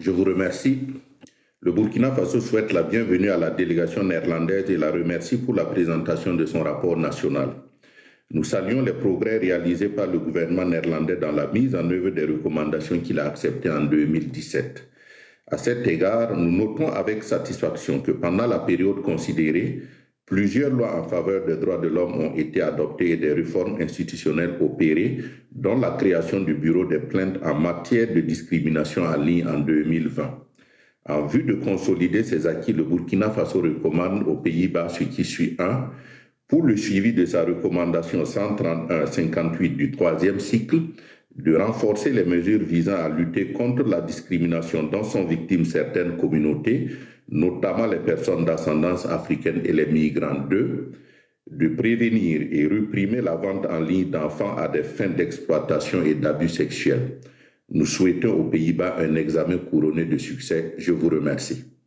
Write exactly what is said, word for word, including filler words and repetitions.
Je vous remercie. Le Burkina Faso souhaite la bienvenue à la délégation néerlandaise et la remercie pour la présentation de son rapport national. Nous saluons les progrès réalisés par le gouvernement néerlandais dans la mise en œuvre des recommandations qu'il a acceptées en deux mille dix-sept. À cet égard, nous notons avec satisfaction que pendant la période considérée, plusieurs lois en faveur des droits de l'homme ont été adoptées et des réformes institutionnelles opérées, dont la création du bureau des plaintes en matière de discrimination en ligne en deux mille vingt. En vue de consolider ces acquis, le Burkina Faso recommande aux Pays-Bas ce qui suit un, pour le suivi de sa recommandation cent trente-et-un cinquante-huit du troisième cycle, de renforcer les mesures visant à lutter contre la discrimination dont sont victimes certaines communautés, notamment les personnes d'ascendance africaine et les migrants. Deux, de prévenir et réprimer la vente en ligne d'enfants à des fins d'exploitation et d'abus sexuels. Nous souhaitons aux Pays-Bas un examen couronné de succès. Je vous remercie.